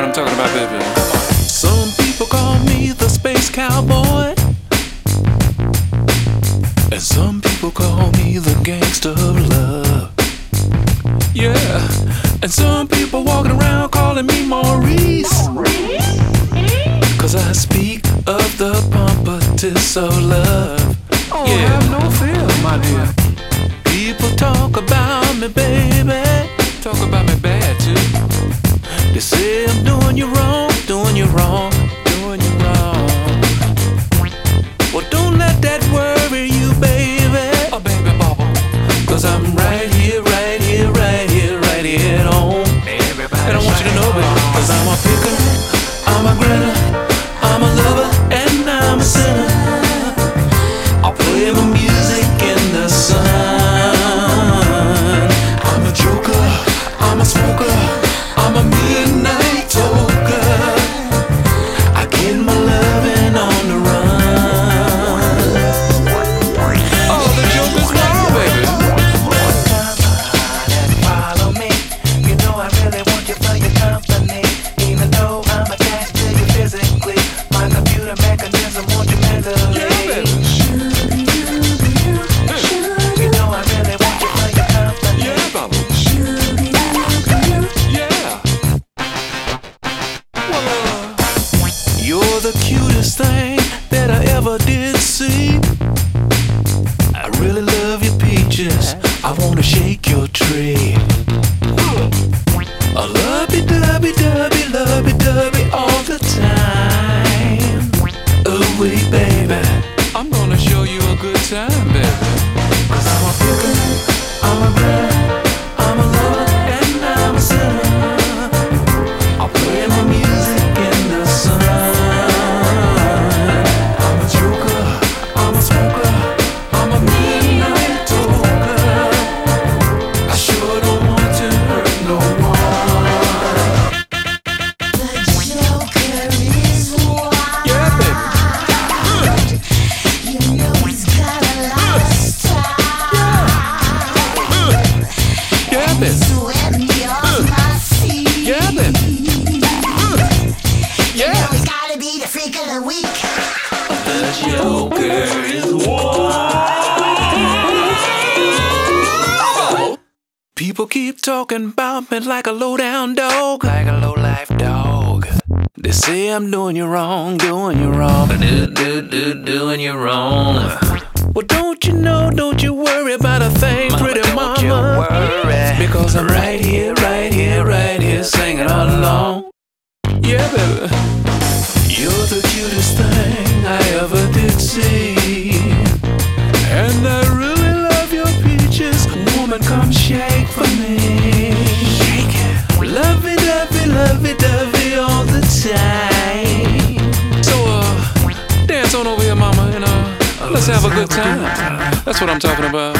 I'm talking about, baby. Some people call me the space cowboy, and some people call me the gangster of love. Yeah, and some people walking around calling me Maurice, 'cause I speak of the pompatus of love. Oh, yeah. have no fear, my dear. People talk about me, baby. Talk about me bad, too. They say I'm doing you wrong, doing you wrong, doing you wrong. Well, don't let that worry you, baby. Oh, baby, bubble. 'Cause I'm right here, right here, right here, right here at home. Everybody, and I want you to know, baby, 'cause I'm a picker, I'm a grinner, I'm a lover, and I'm a sinner. I'll play my music in the sun. I'm a joker, I'm a smoker, I'm a midnight toker. I get my loving on the run. Oh, the joker's wild, baby. Follow me. You know I really want you for your company. Even though I'm attached to you physically, my computer mechanism wants you mentally. Yeah, baby. You know I really want you for your company. Yeah, bubble. Yeah. You're the cutest thing that I ever did see. I really love your peaches, I wanna shake your tree. A lovey-dovey, lovey-dovey all the time. Oh wait, baby, I'm gonna show you a good time, baby. 'cause I'm a picker, I'm a grinner, I'm a lover, and I'm a sinner. I'll play my music in the sun. I'm a joker, I'm a smoker, I'm a midnight toker. I sure don't want to hurt no one. Yeah, baby. Yeah, baby. Yeah, baby. Yeah. The joker is wild. People keep talking about me like a low-down dog, like a low-life dog. They say I'm doing you wrong, doing you wrong, doing you wrong. Well, don't you know, don't you worry about a thing, pretty mama. Don't you worry, because I'm right here, right here, right here, singing all along. Yeah, baby. You're the cutest thing I ever did see, and I really love your peaches. Woman, come shake for me. Shake it. Lovey-dovey, lovey-dovey all the time. So, dance on over here, mama, and let's have a good time. That's what I'm talking about.